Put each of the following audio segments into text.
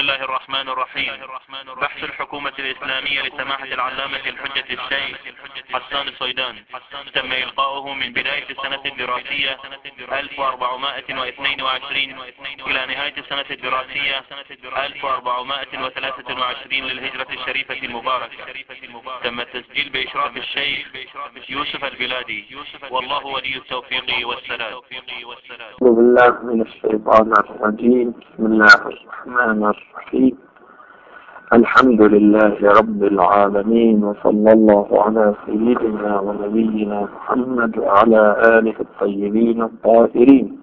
الله الرحمن الرحيم. بحث الحكومة الإسلامية لسماحة العلامة الحجة الشيخ حسان الصيدان تم إلقاؤه من بداية السنة الدراسية 1422 إلى نهاية السنة الدراسية 1423 للهجرة الشريفة المباركة. تم التسجيل بإشراف الشيخ يوسف البلادي، والله ولي التوفيق والسداد. أعوذ بالله من الشيطان الرجيم. بسم الله الرحمن الرحيم. الحمد لله رب العالمين، وصلى الله على سيدنا ونبينا محمد وعلى آله الطيبين الطاهرين،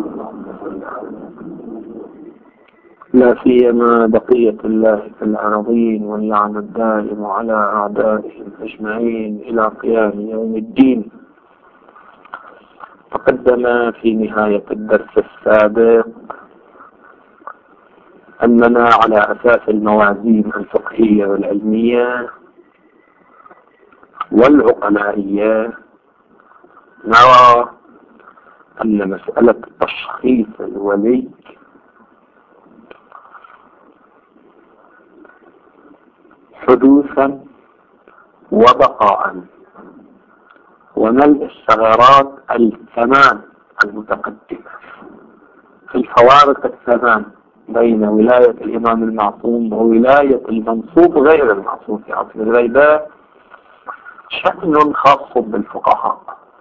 لا سيما بقية الله في الأرضين، واللعن الدائم على أعدائهم أجمعين إلى قيام يوم الدين. تقدم في نهاية الدرس السابق أننا على أساس الموازين الفقهية والعلمية والعقلائية نرى أن مسألة تشخيص الولي حدوثا وبقاء وملء الثغرات الثمان المتقدمة في الفوارق الثمان بين ولاية الإمام المعصوم وولاية المنصوب غير المعصوم في عصر الغيباء شأن خاص بالفقهاء.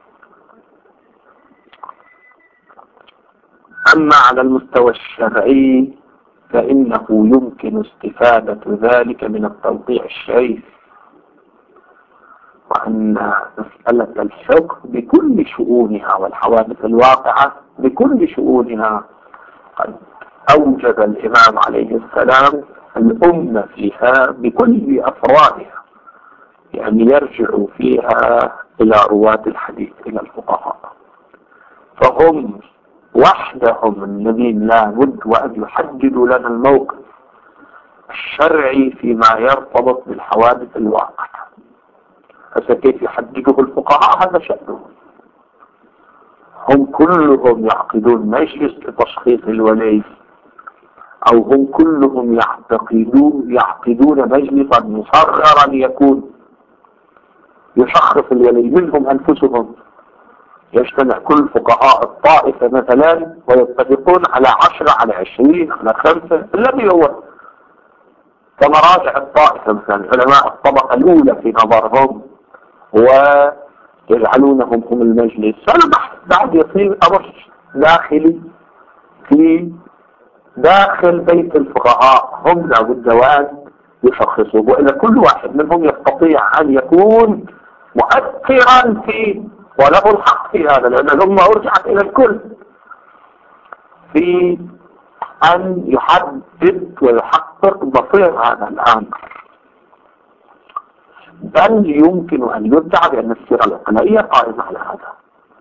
أما على المستوى الشرعي فإنه يمكن استفادة ذلك من التوقيع الشريف، وأن مسألة الحكم بكل شؤونها والحوادث الواقعة بكل شؤونها قد أوجب الإمام عليه السلام الأمة فيها بكل أفرادها، يعني يرجع فيها إلى رواة الحديث، إلى الفقهاء، فهم وحدهم الذين لا بد وأن يحددوا لنا الموقف الشرعي فيما يرتبط بالحوادث الواقعة. هذا كيف يحدده الفقهاء؟ هذا شأنهم. هم كلهم يعقدون مجلس لتشخيص الولي، أو هم كلهم يعقدون مجلسا مصغرا يكون يشخص الولي، منهم أنفسهم يجتمع كل فقهاء الطائفة مثلا ويتفقون على 10 على 20 على 5 الذي هو كمراجع الطائفة مثلا علماء الطبقة الأولى في نظرهم، ويجعلونهم هم المجلس. فالبحث بعد يصير أمر داخلي في داخل بيت الفقهاء، هم لابد وأن يشخصوا، وإذا كل واحد منهم يستطيع أن يكون مؤثرا في وله الحق في هذا، لأن الأمة أرجعت إلى الكل في أن يحدد ويحقق مصير هذا الأمر. بل يمكن أن يدعى بأن السيرة العقلائية قائمة على هذا،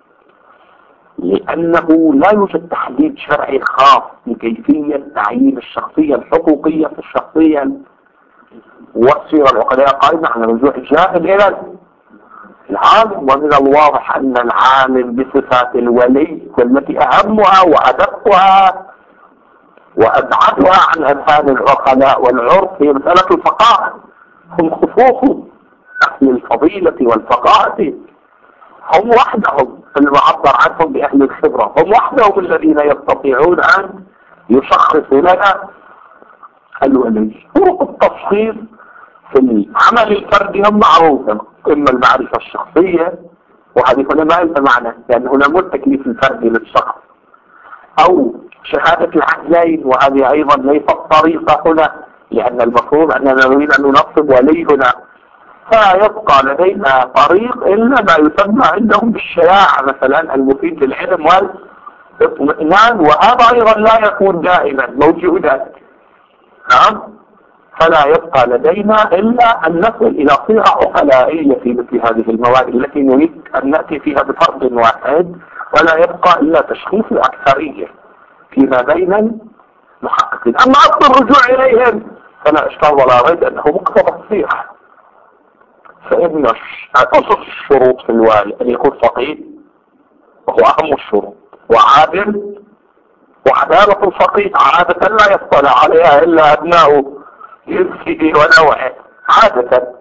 لأنه لا يوجد تحديد شرعي خاص لكيفية تعيين الشخصية الحقوقية في الشخصية، والسيرة العقلائية قائمة على رجوع الجاهل إلى العالم. ومن الواضح أن العالم بصفات الولي والتي أهمها وأدقها وأبعدها عن أذهان العقلاء والعرف هي مسألة الفقاهة، هم خصوص أهل الفضيلة والفقاهة، هم وحدهم المعبر عنهم بأهل الخبرة، هم وحدهم الذين يستطيعون أن يشخصوا لنا الولي. طرق التشخيص في العمل الفردي هم معروفة، إما المعرفة الشخصية، وهذه هنا ما لها معنى لأن هنا مو التكليف الفردي للشخص، أو شهادة العدلين، وهذه أيضا ليست طريقة هنا، لأن المفروض أننا نريد أن ننصب ولي هنا، فيبقى لدينا طريق إلا ما يسمى عندهم بالشياعة مثلا المفيد للعلم والاطمئنان، وهذا أيضا لا يكون دائما موجودا. نعم، فلا يبقى لدينا إلا أن نصل إلى صيغة عقلائية في مثل هذه المواد التي نريد أن نأتي فيها بفرد واحد، ولا يبقى إلا تشخيص الأكثرية فيما بين المحققين. أما أصل الرجوع إليهم فلا إشكال ولا ريب أنه مقتضى الصيغة، فإن أصل الشروط في الوالي أن يكون فقيه وهو أهم الشروط، وعادل وعدالة الفقيه عادة لا يطلع عليها إلا أبناء جنسه ونوعه. عادة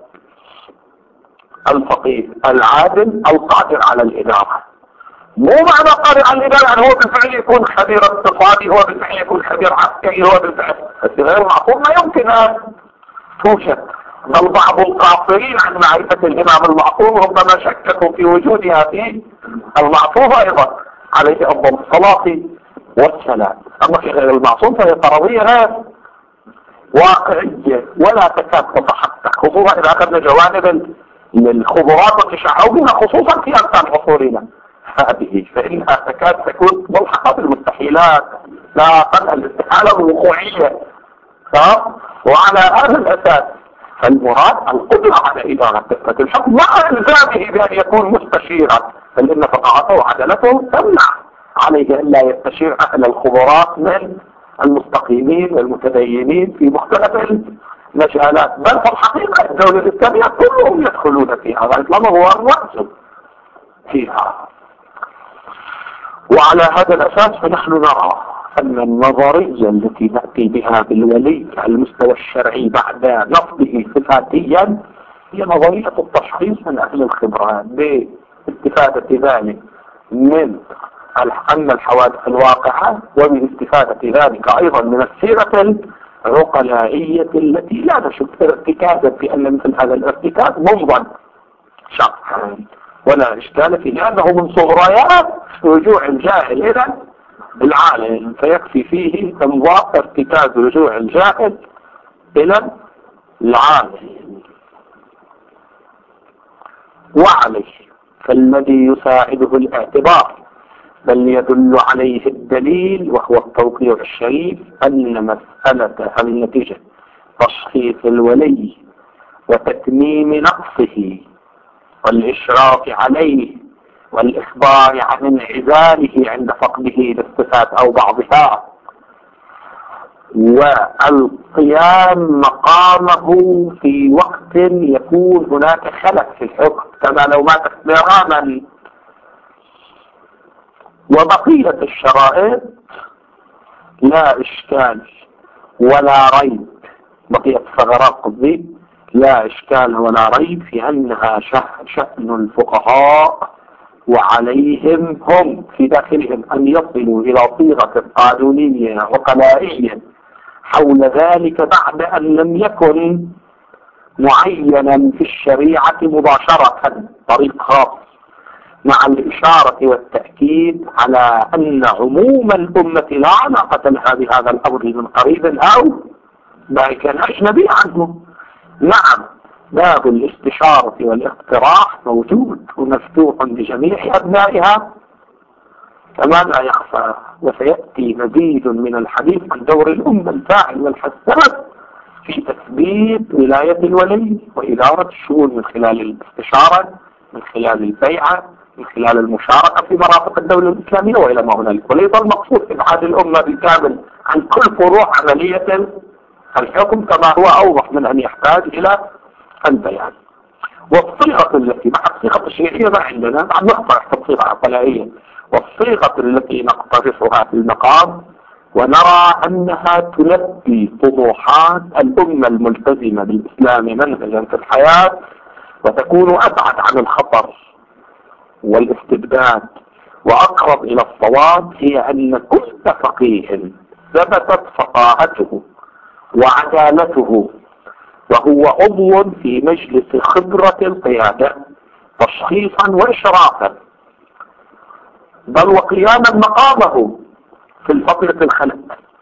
الفقيه العادل القادر على الإدارة، مو معنى قادر على الإدارة يعني هو بالفعل يكون خبير اقتصادي، هو بالفعل يكون خبير عسكري، هو بالفعل غير معقول، ما يمكن أن توجد. بل بعض القاصرين عن معرفة الإمام المعصوم ربما شككوا في وجودها في المعصوم أيضا عليه أفضل الصلاة والسلام. أما في غير المعصوم فهي فرضية غير واقعية ولا تكاد تتحقق، خصوصا إذا أخذنا جوانب للخبرات والتشعبين خصوصا في أركان عصورنا هذه، فإنها تكاد تكون ملحقة بالمستحيلات، لا تنهى الاستحالة الوقوعية. وعلى هذا الأساس فالمراد القدرة على إدارة دقة الحكم مع إلزامه بأن يكون مستشيرا، بل إن فقاعته وعدلته تمنع عليه أن لا يستشير أهل الخبرات من المستقيمين والمتدينين في مختلف المجالات. بل في الحقيقة الدولة الإسلامية كلهم يدخلون فيها، الإسلام هو الرأس فيها. وعلى هذا الأساس فنحن نرى أن النظرية التي نأتي بها بالولي على المستوى الشرعي بعد نصبه صفاتيا هي نظرية التشخيص من أهل الخبرة، باستفادة ذلك من أن الحوادث الواقعة، ومن استفادة ذلك أيضا من السيرة العقلائية التي لا نشك ارتكازا بأن مثل هذا الارتكاز ممضى شرعا ولا إشكال فيه، لأنه من صغريات رجوع الجاهل إلى العالم، فيكفي فيه تنظير ارتكاز رجوع الجاهل إلى العالم. وعليه فالذي يساعده الاعتبار بل يدل عليه الدليل وهو التوقيع الشريف أن مسألة النتيجة تشخيص الولي وتتميم نقصه والإشراف عليه والإخبار عن انعزاله عند فقده للصفات أو بعضها والقيام مقامه في وقت يكون هناك خلل في الحكم كما لو مات اختراما. وبقية الشرائط لا إشكال ولا ريب، بقية ثغرات قضية لا إشكال ولا ريب في أنها شأن الفقهاء، وعليهم هم في داخلهم أن يصلوا إلى صيغة قانونية وقضائية حول ذلك بعد أن لم يكن معينا في الشريعة مباشرة طريق خاص، مع الإشارة والتأكيد على أن عموم الأمة لا علاقة لها بهذا الأمر من قريب أو ما كان أجنبي عنه. نعم، باب الاستشارة والاقتراح موجود ومفتوح لجميع أبنائها كما لا يخفى، وسيأتي مزيد من الحديث عن دور الأمة الفاعل والحساس في تثبيت ولاية الولي وإدارة الشؤون من خلال الاستشارة، من خلال البيعة، من خلال المشاركة في مرافق الدولة الإسلامية وإلى ما هنالك. وليس المقصود إبعاد الأمة بالكامل عن كل فروع عملية الحكم كما هو أوضح من أن يحتاج إلى البيان. والصيغة التي مع الصيغة الشيعية ما عندنا بعد نقطع الصيغة عقلائية، والصيغة التي نقترحها في المقام ونرى أنها تلبي طموحات الأمة الملتزمة بالإسلام منهجا في الحياة وتكون أبعد عن الخطر والاستبداد وأقرب إلى الصواب، هي أن كل فقيه ثبتت فقاهته وعدالته وهو عضو في مجلس خبرة القيادة تشخيصا وإشرافا بل وقياما مقامه في الفترة الخلق،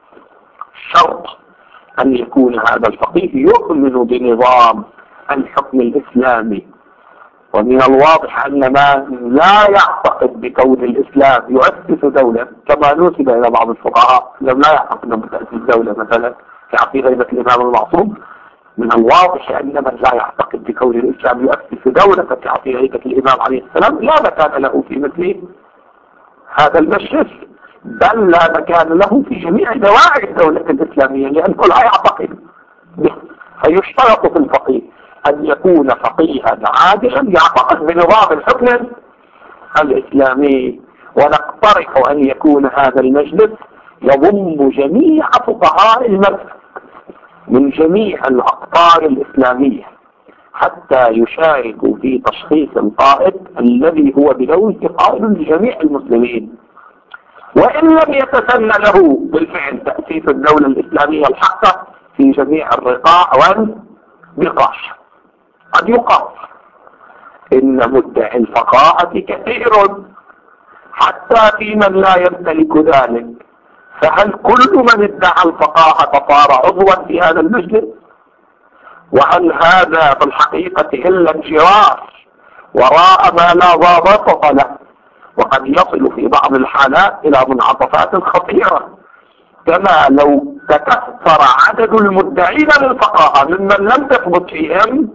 شرط أن يكون هذا الفقيه يؤمن بنظام الحكم الإسلامي. ومن الواضح أن من لا يعتقد بكون الإسلام يؤسس دولة كما نسب إلى بعض الفقهاء لم لا يعتقد بتأسيس دولة مثلا في عقيدة الإمام المعصوم، من الواضح أن من لا يعتقد بكون الإسلام يؤسس دولة في عقيدة الإمام عليه السلام لا مكان له في مثل هذا المجلس، بل لا مكان له في جميع دواعي الدولة الإسلامية لأنه لا يعتقد به. فيشترط في الفقيه أن يكون فقيها عادلا يعتقد بنظام الحكم الإسلامي. ونقترح أن يكون هذا المجلس يضم جميع فقهاء المذهب من جميع الأقطار الإسلامية حتى يشاركوا في تشخيص القائد الذي هو بدون قائد لجميع المسلمين، وإن لم يتسنى له بالفعل تأسيس الدولة الإسلامية الحقة في جميع الرقاع والنقاش. قد يقال إن مدعي الفقاهة كثير حتى في من لا يمتلك ذلك، فهل كل من ادعى الفقاهة صار عضوا في هذا المجلس؟ وهل هذا في الحقيقة إلا انجراف وراء ما لا ضابط له، وقد يصل في بعض الحالات إلى منعطفات خطيرة، كما لو تكثر عدد المدعين للفقاهة ممن لم تثبت فيهم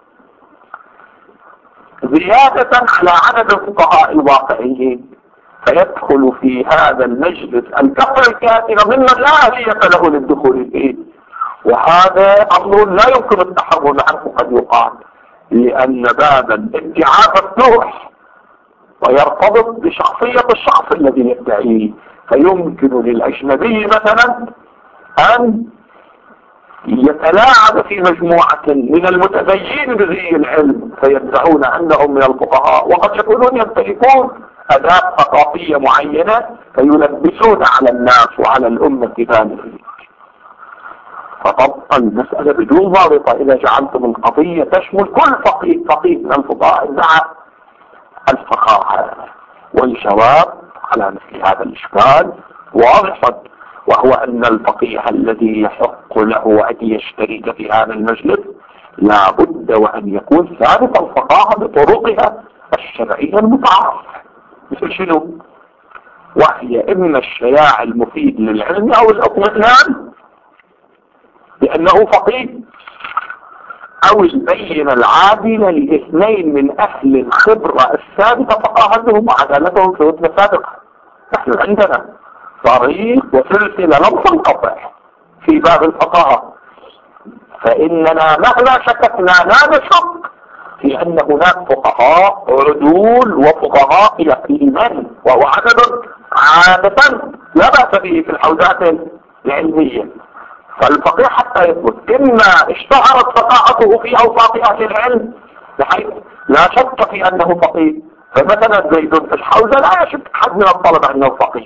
زيادة على عدد الفقهاء الواقعيين، فيدخل في هذا المجلس الكثرة الكثيرة ممن لا أهلية له للدخول فيه، وهذا أمر لا يمكن التحرر عنه قد يقال، لأن باب الادعاء مفتوح ويرتبط بشخصية الشخص الذي يدعيه، فيمكن للأجنبي مثلا أن يتلاعب في مجموعة من المتدين بذي العلم فيدعون أنهم من الفقهاء، وقد يكونون يمتلكون أداة ثقافية معينة فيلبسون على الناس وعلى الأمة ذلك. فطبعا المسألة بدون ضابطة إذا جعلتم القضية تشمل كل فقيه من الفقهاء ادعى الفقاهة. والجواب على مثل هذا الإشكال واضح، وهو أن الفقيه الذي يحق له أن يشترك في هذا المجلس لا بد وأن يكون ثابت الفقاهة بطرقها الشرعية المتعارفة، مثل شنو؟ وهي إما الشياع المفيد للعلم أو الاطمئنان لأنه فقيه، أو البينة العادلة لاثنين من أهل الخبرة الثابتة فقاهتهم وعدالتهم في رتبة سابقة. نحن عندنا طريق وسلسلة لم تنقطع في باب الفقاهة، فإننا مهما شككنا لا نشك في أن هناك فقهاء عدول وفقهاء يقينا، وهو عدد عادة لا بأس به في الحوزات العلمية. فالفقيه حتى يثبت إما اشتهرت فقاهته في أوساط أهل العلم بحيث لا شك في أنه فقيه، فمثلا زيد في الحوزة لا يشك حد من الطلبة أنه فقيه،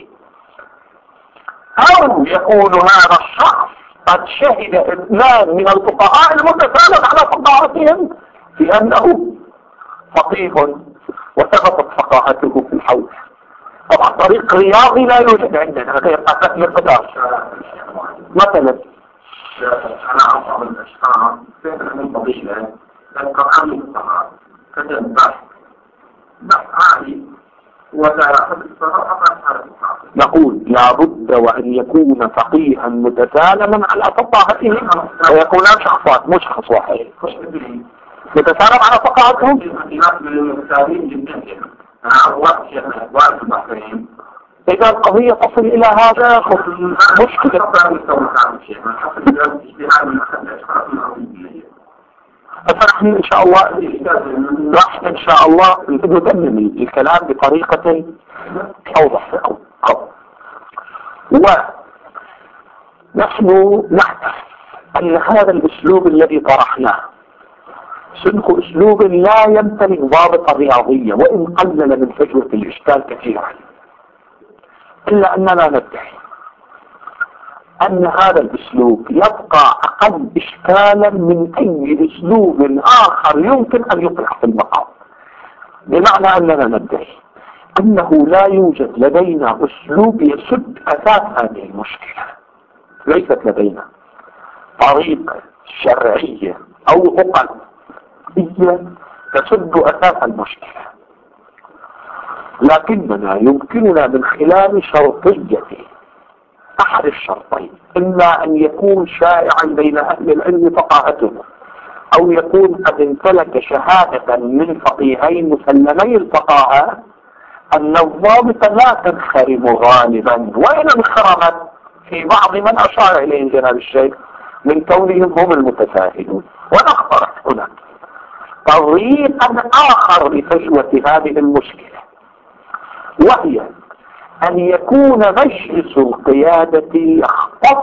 أو يكون هذا الشخص قد شهد اثنان من الفقهاء المتسالم على فقاهتهم في أنه فقيه وثبتت فقاهته في الحوزة. طبعا طريق رياضي لا يوجد عندنا غير أساس القدر. مثلا أنا أصعب الأشخاص فكرة من فضيلة القرآن الصغار كتب بحث عالي نقول لابد وأن يكون فقيها متسالما على فقاهته، ويكونان شخصات مش شخص واحد متسالم على فقاهتهم. إذا القضية تصل إلى هذا مشكلة. فنحن إن شاء الله راح إن شاء الله ندمم الكلام بطريقة أوضح لكم. ونحن نعتقد أن هذا الأسلوب الذي طرحناه سلك أسلوب لا يمتلك ضابطة رياضية وإن قلل من فجوة الإشكال كثيرا، إلا أننا ندعي أن هذا الأسلوب يبقى أقل إشكالا من أي أسلوب آخر يمكن أن يطرح في المقام، بمعنى أننا ندعي أنه لا يوجد لدينا أسلوب يسد أساس هذه المشكلة. ليست لدينا طريقة شرعية أو عقلية تسد أساس المشكلة، لكننا يمكننا من خلال شرطية أحد الشرطين، إما أن يكون شائعا بين أهل العلم فقاهته، أو يكون قد امتلك شهادة من فقيهين مسلمي الفقاهة، أن الضابط لا تنخرم غالبا، وإن انخرمت في بعض من أشار إليه جناب الشيخ من كونهم هم المتساهلون. ونخترع هنا طريقا آخر لفجوة هذه المشكلة، وهي أن يكون مجلس القيادة يختص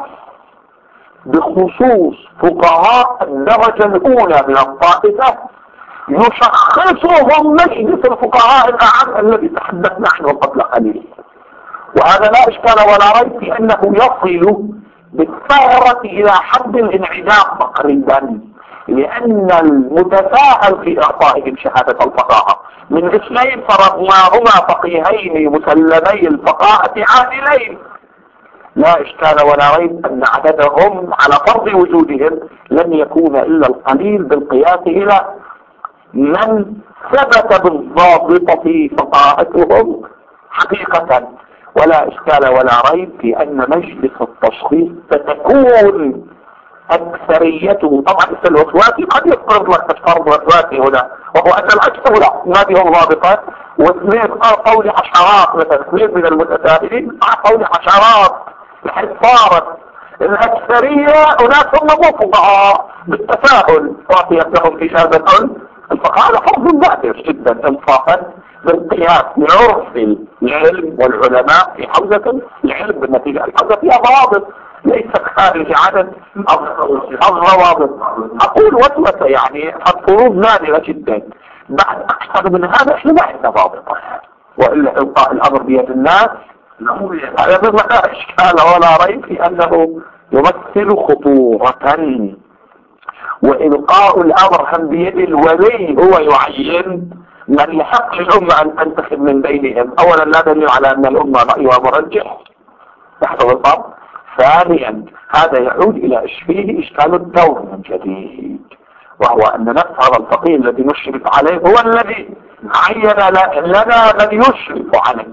بخصوص فقهاء الدرجة الأولى من الطائفة يشخصهم مجلس الفقهاء الأعم الذي تحدثنا عنه قبل قليل. وهذا لا إشكال ولا ريب في أنه يصل بالثغرة إلى حد الانعدام تقريبا، لأن المتساهل في إعطائهم شهادة الفقاهة من اثنين فرضناهما فقيهين مسلمي الفقاهة عادلين، لا إشكال ولا ريب أن عددهم على فرض وجودهم لن يكون إلا القليل بالقياس إلى من ثبت بالضابطة فقاهتهم حقيقة. ولا إشكال ولا ريب في أن مجلس التشخيص ستكون أكثريته، طبعا الوسواسي قد يفرض لك فرض وسواسي هنا، وهو أن الأكثر لا ما بهم ضابطة، واثنين قول عشرات، مثلا اثنين من المتساهلين قول عشرات، بحيث صارت الأكثرية أناس هم مو فقهاء بالتساهل واقيت لهم في شهادة الفقهاء. هذا فرض نادر جدا انصافا بالقياس بعرف العلم والعلماء في حوزة العلم، بالنتيجة الحوزة فيها ضوابط ليست خارج عدد الضوابط. أقول وسوسة يعني الفروض نادرة جدا، بعد أكثر من هذا احنا ما عندنا ضابطة، وإلا إلقاء الأمر بيد الناس هذا لا إشكال ولا ريب في أنه يمثل خطورة. وإلقاء الأمر هم بيد الولي هو يعين من يحق للأمة أن تنتخب من بينهم. أولا لا دليل على أن الأمة رأيها مرجح تحت الضبط. ثانيا هذا يعود إلى فيه إشكال الدور من جديد، وهو أن نفس هذا الفقيه الذي نشرف عليه هو الذي عين لنا من يشرف عليه،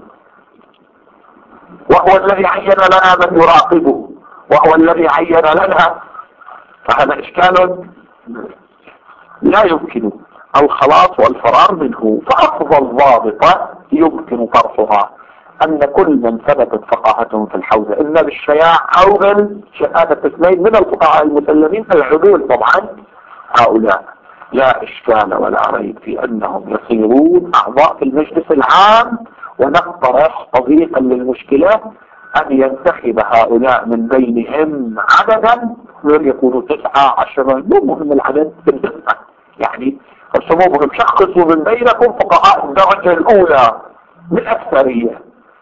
وهو الذي عين لنا من يراقبه، وهو الذي عين لنا. فهذا إشكال لا يمكن الخلاص والفرار منه. فأفضل ضابطة يمكن طرحها أن كل من ثبتت فقاهتهم في الحوزة إما بالشياع أو بالشهادة اثنين من الفقهاء المسلمين العدول طبعا، هؤلاء لا إشكال ولا ريب في أنهم يصيرون أعضاء في المجلس العام، ونقترح تضييقا للمشكلة أن ينتخب هؤلاء من بينهم عددا يكونوا 9 10، مو مهم العدد بالنسبة، يعني رسموهم شخصوا من بينكم فقهاء الدرجة الأولى بالأكثرية.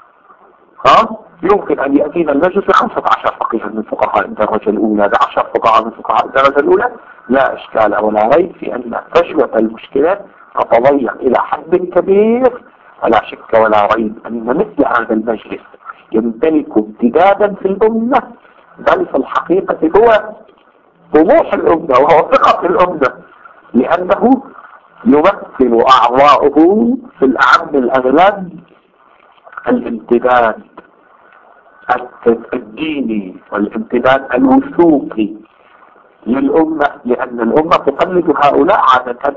يمكن أن يأتينا المجلس 15 فقيها من فقهاء الدرجة الأولى، 10 فقهاء من فقهاء الدرجة الأولى، لا إشكال ولا ريب في أن فجوة المشكلة تتضيق إلى حد كبير. ولا شك ولا ريب أن مثل هذا المجلس يمتلك امتدادا في الأمة، بل في الحقيقة هو طموح الأمة وهو ثقة الأمة، لأنه يمثل أعضاؤه في الأعم الأغلب الامتداد الديني والامتداد الوثوقي للأمة، لأن الأمة تقلد هؤلاء عادة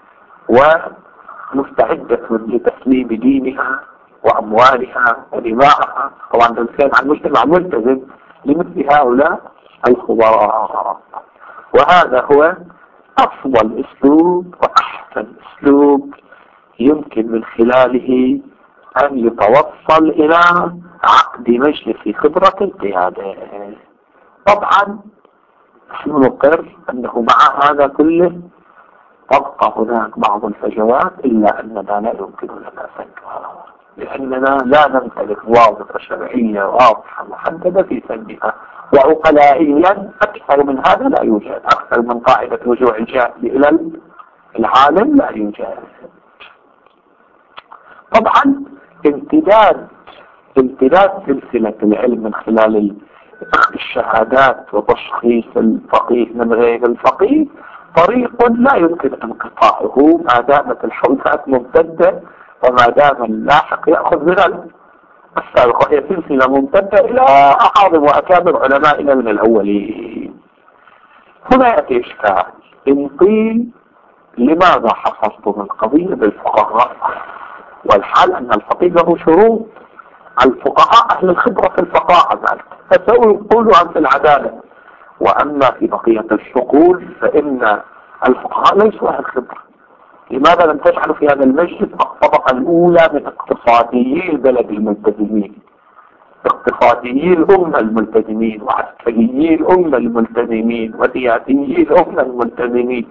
ومستعدة لتسليم دينها وأموالها ودماءها. طبعا نتكلم عن مجتمع ملتزم لمثل هؤلاء الخبراء، وهذا هو أفضل أسلوب وأحسن أسلوب يمكن من خلاله أن يتوصل إلى عقد مجلس خبرة القيادة. طبعا نحن نقر أنه مع هذا كله تبقى هناك بعض الفجوات، إلا أننا لا يمكن لنا سدها، لأننا لا نمتلك ضابطة شرعية واضحة محددة في سدها، وعقلائيا أكثر من هذا لا يوجد، أكثر من قاعدة رجوع الجاهل إلى العالم لا يوجد. طبعا امتداد سلسلة العلم من خلال الشهادات وتشخيص الفقيه من غير الفقيه طريق لا يمكن انقطاعه ما دامت الحوزات ممتدة، وما دام اللاحق يأخذ من السابق، وهي سلسلة ممتدة إلى أعاظم وأكابر علمائنا من الأولين. هنا يأتي إشكال إن قيل لماذا حصرتم القضية بالفقهاء، والحال أن الفقيه له شروط، الفقهاء أهل الخبرة في الفقاهة ذلك فسيقولوا عن العدالة، وأما في بقية الشغول فإن الفقهاء ليسوا أهل خبرة. لماذا لم تجعلوا في هذا المجلس الطبقة الأولى من اقتصاديي البلد الملتزمين؟ اقتصاديي الأمة الملتزمين وعسكريي الأمة الملتزمين وسياسيي الأمة الملتزمين.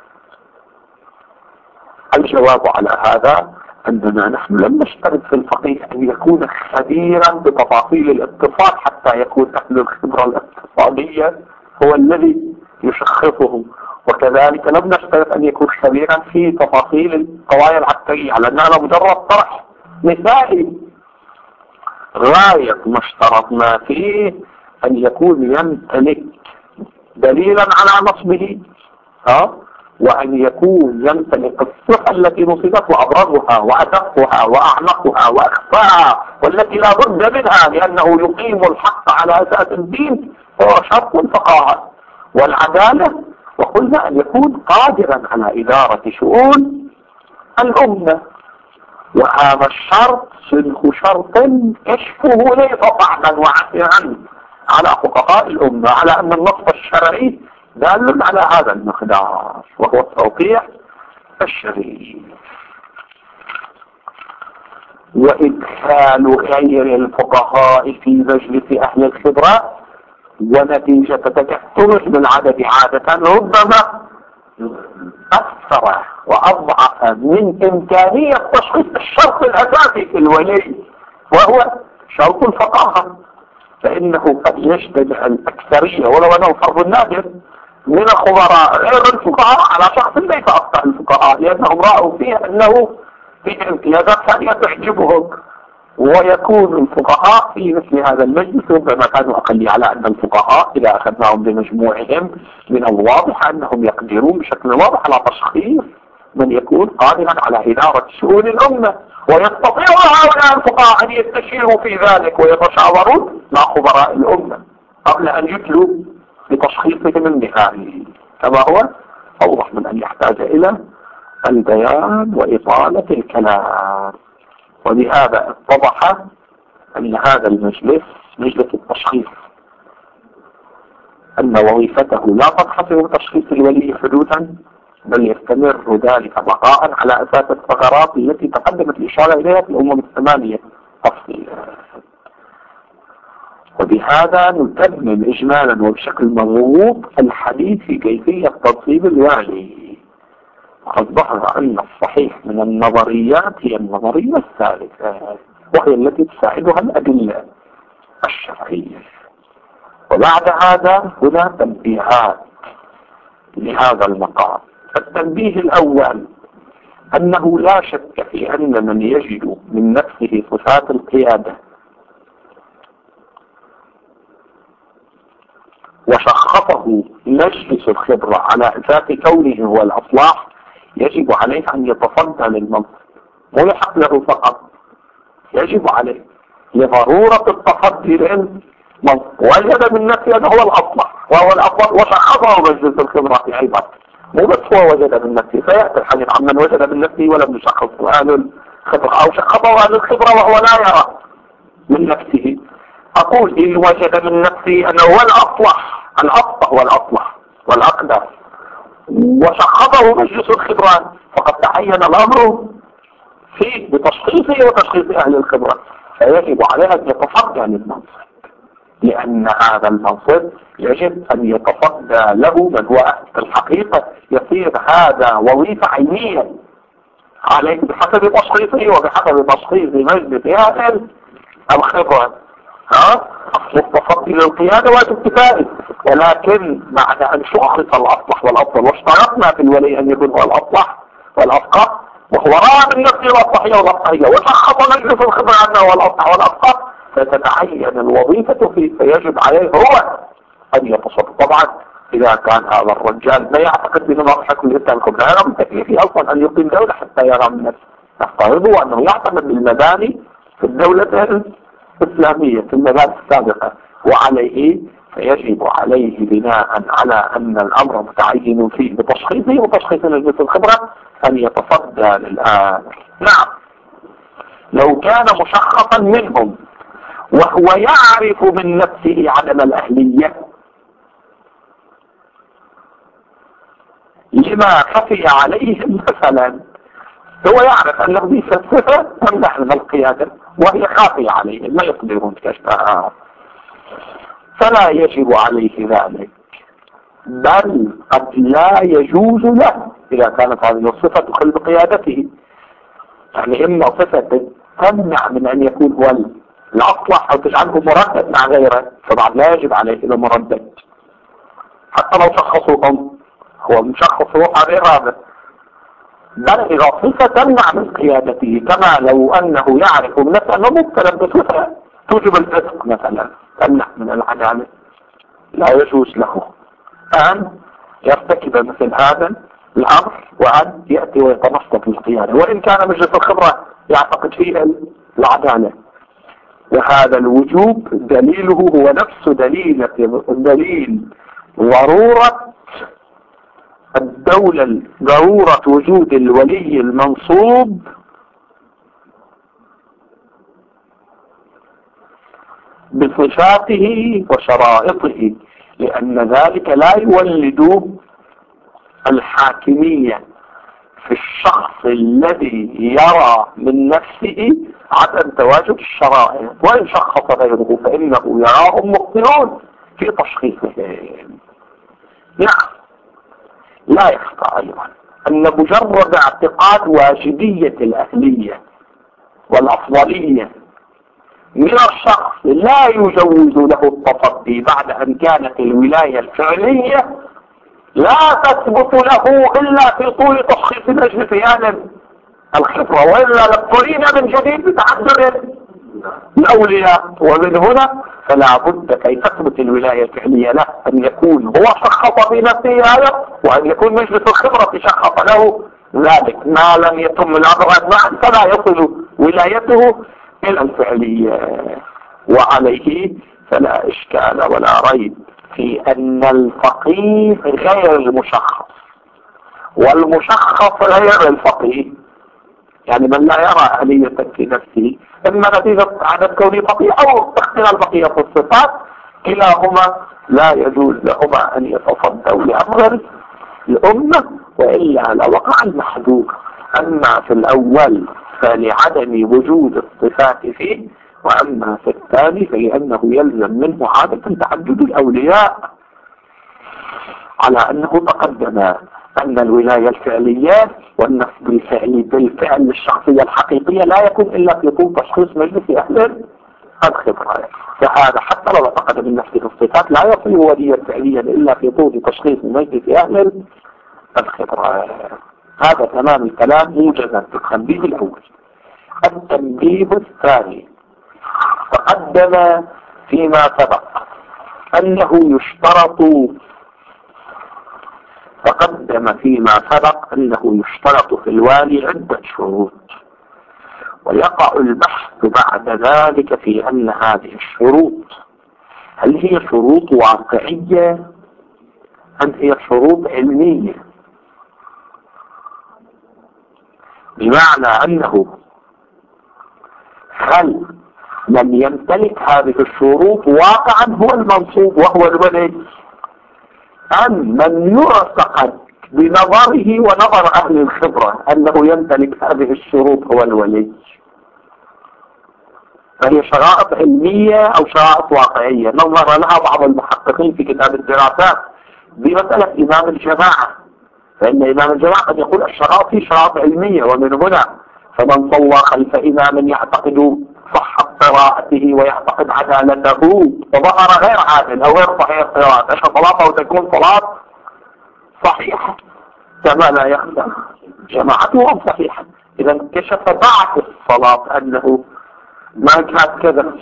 الجواب على هذا أننا نحن لم نشترط في الفقيه أن يكون خبيرا بتفاصيل الاقتصاد حتى يكون أهل الخبرة الاقتصادية هو الذي يشخصه، وكذلك لم نشترط أن يكون خبيرا في تفاصيل القضايا العسكرية، لأننا مجرد طرح مثالي. غاية ما اشترطنا فيه أن يكون يمتلك دليلا على نصبه، وأن يكون يمتلك الصفة التي نصبت وأبرزها وأدقها وأعمقها وأخفاها والتي لا بد منها، لأنه يقيم الحق على أساس الدين، هو شرط الفقاهة والعدالة. وقلنا أن يكون قادرا على إدارة شؤون الأمة، وهذا الشرط سلك شرط كشفه ليس صعبا وعسرا على فقهاء الأمة، على أن النص الشرعي دال على هذا المقدار وهو التوقيع الشرعي. وإدخال غير الفقهاء في مجلس أهل الخبرة ونتيجة تكثره بالعدد عادة ربما أكثر وأضعف من إمكانية تشخيص الشرط الأساسي في الولي وهو شرط الفقاهة، فإنه قد يجتمع الأكثرية ولو أنه فرض نادر من الخبراء غير الفقهاء على شخص ليس أكثر الفقهاء، لأنهم رأوا فيه أنه في امتيازات ثانية تعجبهم، ويكون الفقهاء في مثل هذا المجلس ربما كانوا أقل على أن الفقهاء إذا أخذناهم بمجموعهم من الواضح أنهم يقدرون بشكل واضح على تشخيص من يكون قادرا على إدارة شؤون الأمة، ويستطيع هؤلاء الفقهاء أن يستشيروا في ذلك ويتشاورون مع خبراء الأمة قبل أن يتلوا بتشخيصهم النهائي، كما هو أوضح من أن يحتاج إلى البيان وإطالة الكلام. ولهذا اتضح أن هذا المجلس مجلس التشخيص، أن وظيفته لا تنحصر بتشخيص الولي حدوثا، بل يستمر ذلك بقاء على أساس الثغرات التي تقدمت الإشارة إليها في الأمم الثمانية تفصيلا. وبهذا نتمم إجمالا وبشكل مضبوط الحديث في كيفية تنصيب الوالي. وقد ظهر أن الصحيح من النظريات هي النظرية الثالثة، وهي التي تساعدها الأدلة الشرعية. وبعد هذا هنا تنبيهات لهذا المقام. التنبيه الأول أنه لا شك في أن من يجد من نفسه صفات القيادة وشخصه مجلس الخبرة على أساس كونه هو الأصلاح يجب عليه أن يتصدى للمنصب، مو يحق له فقط، يجب عليه لضرورة التصدي للمنصب، وجد من نفسه أنه هو الأصلح وهو الأفضل وشخصه مجلس الخبرة أيضا، مو بس هو وجد من نفسه. فيأتي الحديث عن من وجد من نفسه ولم يشخصه أهل الخبرة أو شخصه أهل الخبرة وهو لا يرى من نفسه. أقول إن وجد من نفسه أنه هو الأصلح والأصلح والأقدر وشخصه مجلس الخبرة فقد تعين الأمر فيه بتشخيصه وتشخيص أهل الخبرة، فيجب عليه أن يتصدى للمنصب، لأن هذا المنصب يجب أن يتصدى له من هو في الحقيقة يصير هذا وظيفة عينية عليه بحسب تشخيصه وبحسب تشخيص مجلس أهل الخبرة. أصل التصدي للقيادة واجب كفائي، ولكن بعد أن شخص الأصلح والأفضل واشترطنا في الولي أن يكون هو الأصلح والأفقه وهو رأى من نفسه الأصلحية والأفقهية وشخص مجلس الخبرة أنه هو الأصلح والأفقه، فتتعين الوظيفة فيه، فيجب عليه هو أن يتصدى. طبعا إذا كان هذا الرجال لا يعتقد بنظام حكم الإسلام الكبرى يرى من تكليفه أصلا أن يقيم دولة حتى يرى من نفسه، نفترض أنه يعتمد بالمباني في الدولة الإسلامية في المبادئ السابقة وعليه، فيجب عليه بناء على أن الأمر متعين فيه بتشخيصه وتشخيص مجلس الخبرة أن يتصدى للآن. نعم، لو كان مشخصا منهم وهو يعرف من نفسه عدم الأهلية لما خفي عليهم مثلا، هو يعرف أن هذه الصفة تمنع من القيادة وهي خافية عليه ما يقدرون كشفها، فلا يجب عليه ذلك، بل قد لا يجوز له إذا كانت هذه الصفة تخل بقيادته. يعني إما صفة تمنع من أن يكون هو الأصلح أو تجعله مردد مع غيره، فبعد لا يجب عليه إذا مردد حتى لو شخصوا هو مشخص وقع غير هذا، بل إذا صفة تمنع من قيادته، كما لو أنه يعرف من نفسه أنه مبتلى بصفة توجب الفسق مثلا تمنع من العدالة، لا يجوز له أن يرتكب مثل هذا الأمر وأن يأتي ويتنصت القيادة، وإن كان مجلس الخبرة يعتقد فيه العدالة. وهذا الوجوب دليله هو نفس دليل ضرورة الدولة، ضرورة وجود الولي المنصوب بصفاته وشرائطه، لأن ذلك لا يولد الحاكمية في الشخص الذي يرى من نفسه عدم تواجد الشرائط، وإن شخص غيره فإنه يراهم مخطئون في تشخيصهم. نعم، لا يخفى أيضا أن مجرد اعتقاد واجبية الأهلية والأفضلية من الشخص لا يجوز له التصدي بعد أن كانت الولاية الفعلية لا تثبت له إلا في طول تشخيص الأجهزة الخبرة، وإلا لابتلينا من جديد بتعدد الأولياء. ومن هنا فلا بد كي تثبت الولاية الفعلية له أن يكون هو شخص في نفسه هذا، وأن يكون مجلس الخبرة شخص له ذلك. ما لم يتم الأمر معا فلا يصل ولايته إلى الفعلية. وعليه فلا إشكال ولا ريب في أن الفقيه غير المشخص والمشخص غير الفقيه. يعني من لا يرى أهلية في نفسه إما نتيجة عدد كونه فقيه أو اختلال بقية الصفات، كلاهما لا يجوز لهما أن يتصدوا لأمر الأمة، وإلا لوقع المحذور. أما في الأول فلعدم وجود الصفات فيه، وأما في الثاني فلأنه يلزم منه عادة تعدد الأولياء، على أنه تقدم أن الولاية الفعلية والنفس بالفعل الشخصية الحقيقية لا يكون إلا في طول تشخيص مجلس أهل الخبرة. فهذا حتى لو اعتقد من نفسه الصفات لا يصل وليا فعليا إلا في طول تشخيص مجلس أهل الخبرة. هذا تمام الكلام موجزا في التنبيه الأول. التنبيه الثاني تقدم فيما سبق أنه يشترط في الوالي عدة شروط، ويقع البحث بعد ذلك في أن هذه الشروط هل هي شروط واقعية أم هي شروط علمية، بمعنى أنه هل من يمتلك هذه الشروط واقعا هو المنصوب وهو الولي، أم من يعتقد بنظره ونظر أهل الخبرة أنه يمتلك هذه الشروط هو الولي. فهي شرائط علمية أو شرائط واقعية نظر لها بعض المحققين في كتاب الدراسات بمسألة إمام الجماعة، فإن إمام الجماعة قد يقول الشرائط هي شرائط علمية، ومن هنا فمن صلى خلف إمام يعتقد صحة قراءته ويعتقد عدالته وظهر غير عادل أو غير صحيح قراءته صلاته تكون صلاة صحيحة كما لا يخفى جماعتهم صحيحة. إذا كشف بعد الصلاة أنه ما كانت كذا،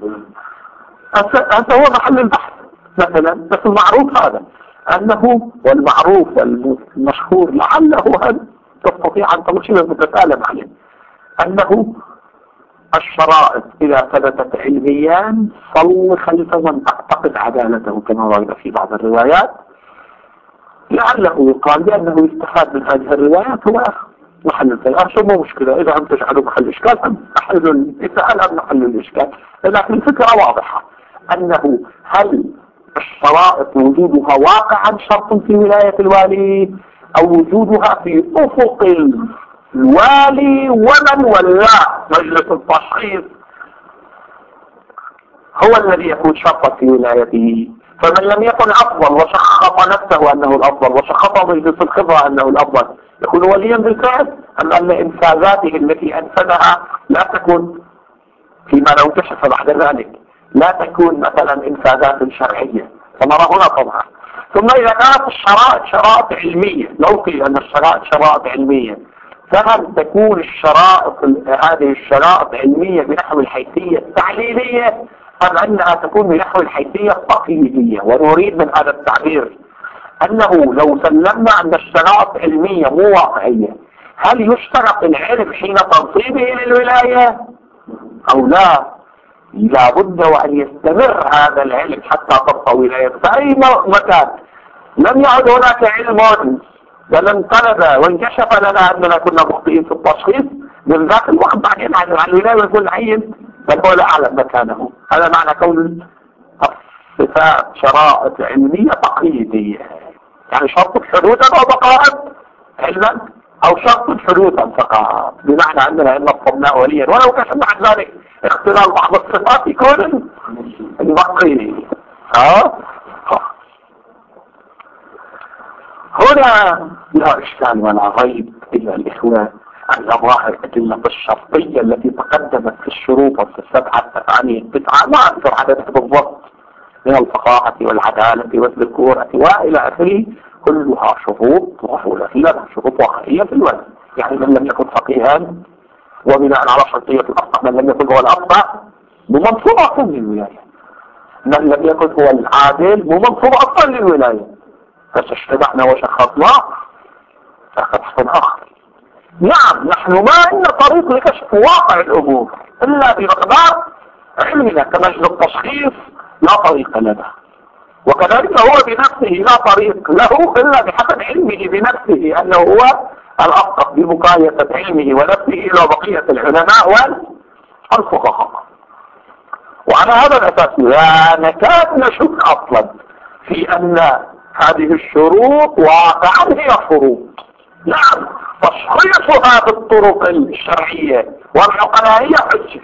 هذا هو محل البحث مثلا. بس المعروف هذا أنه، والمعروف والمشهور لعله هل تستطيع أن تمشي المتسالم عليه، أنه الشرائط إذا ثبتت علميا صل خلف من تعتقد عدالته كما ورد في بعض الروايات، لعله يقال بأنه يستفاد من هذه الروايات هو محل الكلام. شو مو مشكلة إذا هم تجعلوا محل إشكال هم أحل الإسهال أم محل الإشكال، لكن الفكرة واضحة أنه هل الشرائط وجودها واقعا شرط في ولاية الوالي أو وجودها في أفق الوالي ومن ولاه مجلس التشخيص هو الذي يكون شرطا في ولايته. فمن لم يكن أفضل وشخص نفسه أنه الأفضل وشخص مجلس الخبرة أنه الأفضل يكون وليا بالفعل، أم أن إنفاذاته التي أنفذها لا تكون فيما لو كشف بعد ذلك لا تكون مثلا إنفاذات شرعية؟ فنرى هنا طبعا. ثم إذا كانت الشرائط شرائط علمية، لو قيل أن الشرائط شرائط علمية، فهل تكون هذه الشرائط علمية بنحو الحيثية التعليلية أم أنها تكون بنحو الحيثية التقييدية؟ ونريد من هذا التعبير أنه لو سلمنا أن الشرائط علمية مو واقعية، هل يشترط العلم حين تنصيبه للولاية أو لا؟ لابد وأن يستمر هذا العلم حتى تبقى ولاية. فأي مكان لم يعد هناك علم بل انقلب وانكشف لنا أننا كنا مخطئين في التشخيص، من ذاك الوقت بعدين عن الولاية ويقول العين بل هو لا أعلم مكانه. هذا معنى كون الصفات شرائط علمية تقليدية، يعني شرط حدوثا وبقاء علما أو شرط حدوثا فقط، بمعنى أننا إن نصبناه وليا ولو كشفنا عن ذلك اختلال بعض الصفات يكون البقي. هنا لا إشكال ولا ريب إلا الإخوة أن ظاهر أدلة الشرطية التي تقدمت في الشروط في 7 8 9 ما أذكر عددها بالضبط من الفقاهة والعدالة والذكورة وإلى آخره، كلها شروط وحولها شروط واقعية في الوزن. يعني من لم يكن فقيها وبناء على شرطية الأفقه من لم يكن هو الأفقه بمنصوب أصلا للولاية، من لم يكن هو العادل بمنصوب أصلا للولاية، فاشتبعنا وشخصنا فقد حصل آخر. نعم نحن ما عندنا طريق لكشف واقع الأمور إلا بمقدار علمنا كمجل التشخيص لا طريق لنا، وكذلك هو بنفسه لا طريق له إلا بحسب علمه بنفسه أنه هو الأفقه بمقايسة علمه ونفسه إلى بقية العلماء والفقهاء. وعلى هذا الأساس لا نكاد نشك أصلا في أن هذه الشروط واقعا هي فروض. نعم تشخيصها بالطرق الشرعية والعقلائية حجة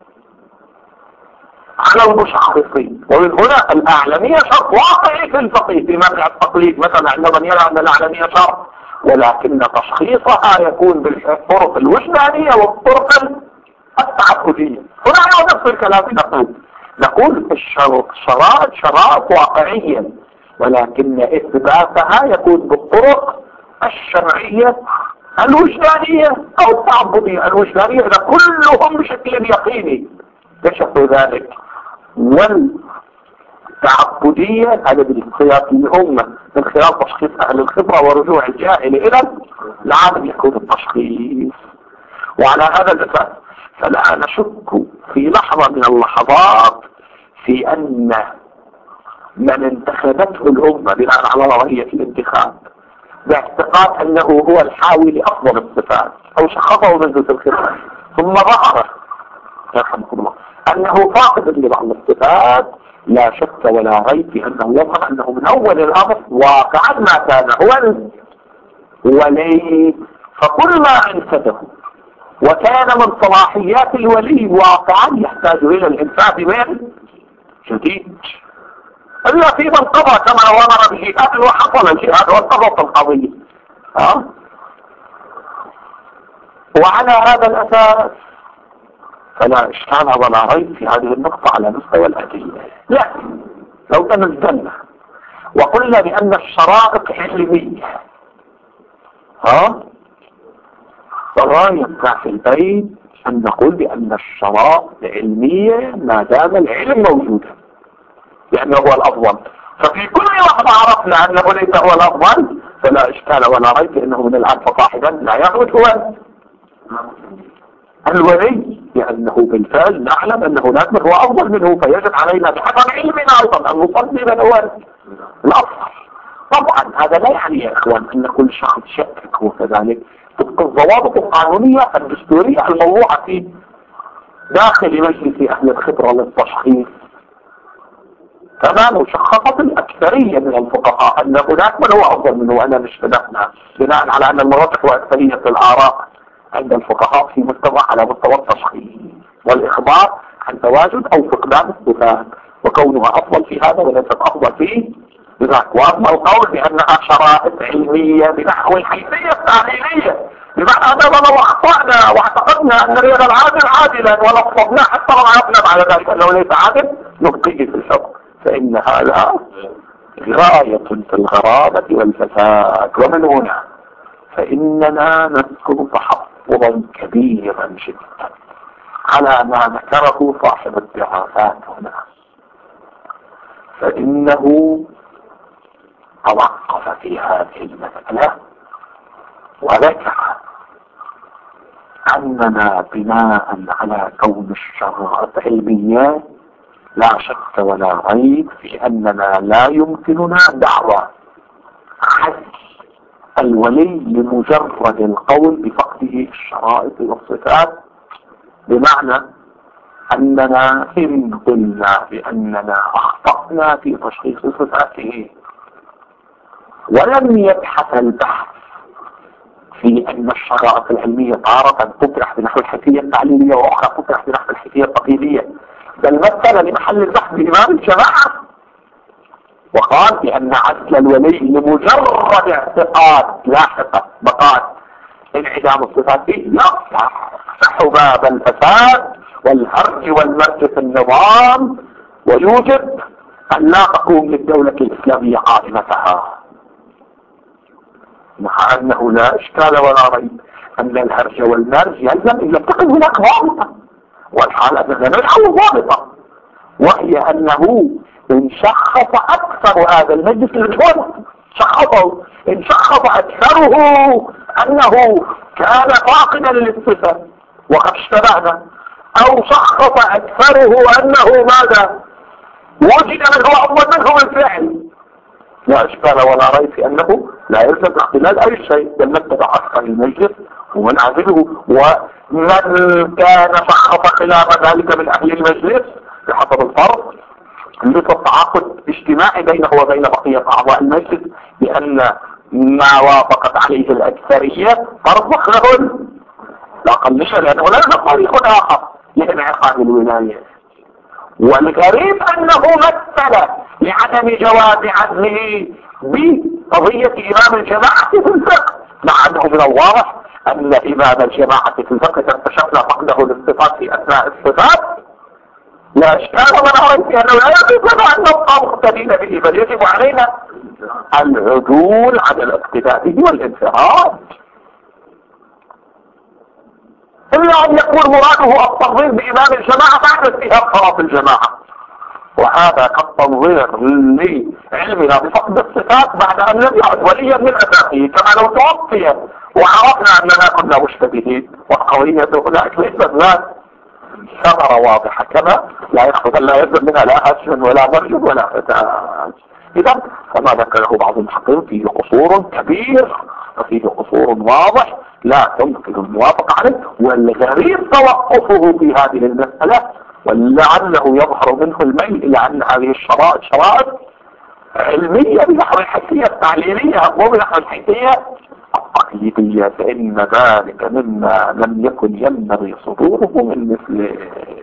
على المشخصين، ومن هنا الأعلمية شرط واقعي في الفقيه في منع التقليد مثلا عند من يرى أن الأعلمية شرط، ولكن تشخيصها يكون بالطرق الوجدانية والطرق التعبدية. هنا نفس الكلام نقول الشرائط شرائط واقعية، ولكن إثباتها يكون بالطرق الشرعية الوجدانية أو التعبدية. الوجدانية إذا كلهم بشكل يقيني كشفوا ذلك، والتعبدية هذا بالخيار اللي هم من خلال تشخيص أهل الخبرة ورجوع الجاهل إلى العالم يكون التشخيص. وعلى هذا الأساس فلا نشك في لحظة من اللحظات في أن من انتخبته الأمة بناء على نظرية الانتخاب باعتقاد أنه هو الحاوي لأفضل الصفات أو شخصه مجلس الخبرة ثم ظهر يرحمكم الله أنه فاقد لبعض الصفات، لا شك ولا ريب في أنه يظهر أنه من أول الأمر واقعا ما كان هو الولي، فكل ما أنفذه وكان من صلاحيات الولي واقعا يحتاج إلى الإنفاذ من جديد، إلا في من قضى كما وامر بجهاد وحصل الجهاد وانقضت القضية. وعلى هذا الأساس فلا إشكال ولا ريب في هذه النقطة على مستوى الأدلة. لكن لو تنزلنا وقلنا بأن الشرائط علمية فلا يبقى في البيت أن نقول بأن الشرائط علمية ما دام العلم موجودا لأنه هو الأفضل. ففي كل لحظة عرفنا أنه ليس هو الأفضل فلا إشكال ولا ريب أنه من الآن فصاحبا لا يخرج هو الولي، لأنه بالفعل نعلم أن هناك من هو أفضل منه، فيجب علينا بحسب علمنا أيضا أن نصلي من هو الأفضل. طبعا هذا لا يعني يا إخوان أن كل شخص شكك وكذلك، طبق الضوابط القانونية الدستورية الموضوعة في داخل مجلس أهل الخبرة للتشخيص كمان وشخصت الأكثرية من الفقهاء أن هناك من هو أفضل منه. أنا مش فدحنا بناء على أن المرجح وأكثرية الآراء عند الفقهاء في مستوى على مستوى التشخيص والإخبار عن تواجد أو فقدان الصفات، وكونها أفضل في هذا وليست أفضل في ذاك. وأما القول بأنها شرائط علمية بنحو الحيثية التعليلية، بمعنى أننا لو أخطأنا واعتقدنا أن غير العادل عادلا ولفظناه حتى لو عرفنا بعد ذلك أنه ليس عادل نبقيه في الحكم، فإن هذا غاية في الغرابة والفساد. ومن هنا فإننا نذكر تحفظا كبيرا جدا على ما ذكره صاحب الدراسات هنا، فإنه توقف في هذه المسألة وذكر أننا بناء على كون الشرائط علمية لا شك ولا ريب في أننا لا يمكننا دعوى حد الولي لمجرد القول بفقده الشرائط والصفات، بمعنى أننا إن قلنا بأننا أخطأنا في تشخيص صفاته ولم يبحث البحث في أن الشرائط العلمية تارة تطرح بنحو الحيثية التعليلية وأخرى تطرح بنحو الحيثية التقييدية، بل مثل لمحل البحث بإمام الجماعة وقال بأن عزل الولي لمجرد اعتقاد لاحقة بقاء انعدام الصفات فيه يفتح باب الفساد والهرج والمرج في النظام، ويوجب أن لا تقوم للدولة الإسلامية قائمتها، مع أنه لا إشكال ولا ريب أن الهرج والمرج يلزم أن يتخذ هناك ضابطة، والحالة أننا نجعل ضابطة، وهي أنه إن شخص أكثر هذا المجلس الجهد شخصه، إن شخص أكثره أنه كان فاقدا للصفة وقد اشتبهنا، أو شخص أكثره أنه ماذا وجد من هو أفضل منه بالفعل، لا إشكال ولا ريب في أنه لا يلزم اختلال أي شيء، بل نتبع أكثر المجلس ونعزله. ومن كان شخص خلاف ذلك من أهل المجلس بحسب الفرض يوجد تعاقد اجتماعي بينه وبين بقية أعضاء المجلس بأن ما وافقت عليه الأكثرية ترضخ له الأقلية، لأنه لا يوجد طريق آخر لإنعقاد الولاية. والغريب أنه مثل لعدم جواز عزله بقضية إمام الجماعة في الفقه، مع أنه من الواضح أن إمام الجماعة في الفقه اكتشفنا فقده للصفات في أثناء الصفات، لا إشكال ولا ريب أنه لا يجب لنا أن نبقى مقتدين به، بل يجب علينا العدول عن الاقتداء به والانفراد، إلا أن يكون مراده التنظير بإمام الجماعة بعد انتهاء صلاة الجماعة، وهذا كالتنظير لعلمنا بفقد الصفات بعد أن لم يعد وليا من أساسه، كما لو توفي وعرفنا أننا كنا مشتبهين، والقضية هناك ليست ذات ثمرة واضحة، كما لا يلزم منها لا هشم ولا مرج ولا فتاة. إذا فما ذكره بعض المحققين فيه قصور كبير وفيه قصور واضح لا تمكن الموافقة عليه، والغريب توقفه في هذه المسألة، ولعله يظهر منه الميل إلى أن هذه الشرائط شرائط علمية بنحو الحيثية التعليلية مو بنحو الحيثية التقييدية، فإن ذلك مما لم يكن ينبغي صدوره من مثله.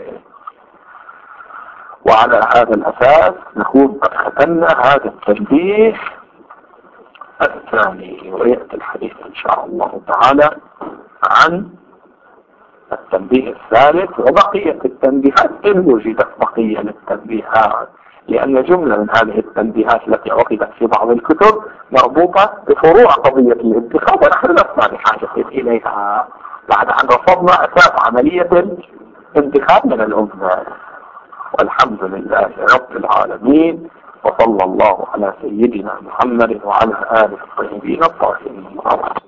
وعلى هذا الأساس نكون قد ختمنا هذا التنبيه الثاني، ويأتي الحديث إن شاء الله تعالى عن التنبيه الثالث وبقية التنبيهات إن وجدت بقية للتنبيهات، لأن جملة من هذه التنبيهات التي عقدت في بعض الكتب مربوطة بفروع قضية الانتخاب، ونحن لسنا بحاجة إليها بعد أن رفضنا أساس عملية الانتخاب من الأمة. والحمد لله رب العالمين، وصلى الله على سيدنا محمد وعلى آله الطيبين الطاهرين.